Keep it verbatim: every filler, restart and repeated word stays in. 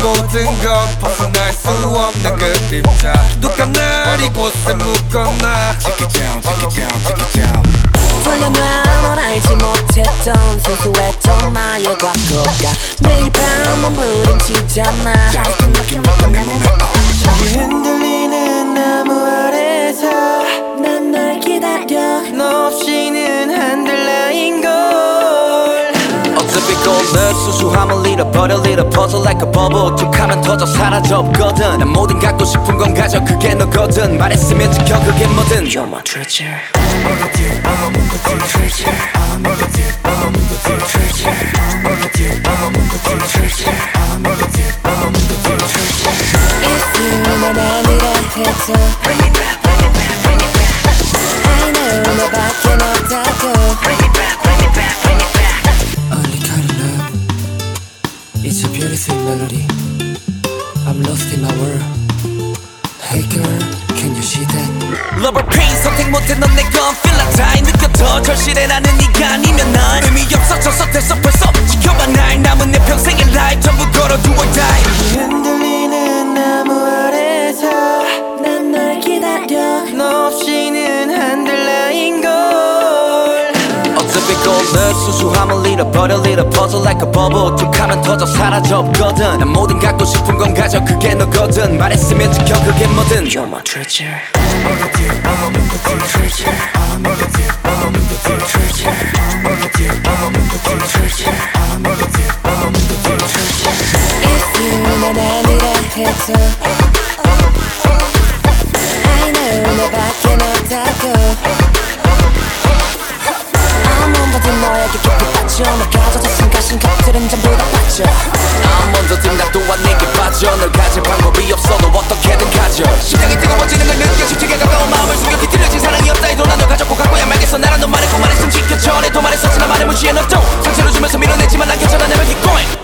모든 건 벗어날 수 없는 그림자 누가 날 이곳에 묶어놔 Take it down, take it down, take it down 돌려놔 넌 알지 못했던 소소했던 나의 과거가 매일 밤 몸부림치잖아 저기 흔들리는 나무 아래서 난 널 기다려 너 없이는 안 될 나인걸 어차피 고늘 수수함을 잃어버려 little puzzle like a bubble 툭하면 터져 사라져버거든 난 뭐든 갖고 싶은 건 가져 그게 너거든 말했으면 지켜 그게 뭐든 You're my treasure If you 난 아니라 해도 Bring it back, bring it back, bring it back I know 너밖에 없다고 Bring it back, bring it back, bring it back Only kind of love It's a beautiful melody I'm lost in my world Hey girl, can you see that? Love or pain 선택 못해 넌 내 건 feel like die 느껴져 절실해 나는 네가 아니면 난 의미 없어져서 됐어 벌써 지켜봐 날 남은 내 평생의 life 전부 걸어 do or die 흔들리는 나무 아래서 난 널 기다려 너 없이는 안 될 나인걸 어차피 고늘 수수함을 잃어버려 little puzzle like a bubble 툭하면 터져 사라져버거든 난 뭐든 갖고 싶은 건 가져 그게 너거든 말했으면 지켜 그게 뭐든 You're my treasure If you 난 아니라 해도 I know 너밖에 없다고 아무 모든 너에게 깊이 빠져 널 가져졌은 가신 것들은 전부 다 빠져 난 먼저 든다 또한 내게 빠져 널 가질 방법이 없어도 어떻게든 가져 심장이 뜨거워지는 걸 느껴 쉽게 가까운 마음을 숨겨 비틀려진 사랑이 없다 해도 난 널 가졌고 갖고야 말겠어 나란 너 말했고 말했음 지켜줘 내도 말했었지만 말해 무시해 널 또 상처를 주면서 밀어내지만 난 괜찮아 내말 keep going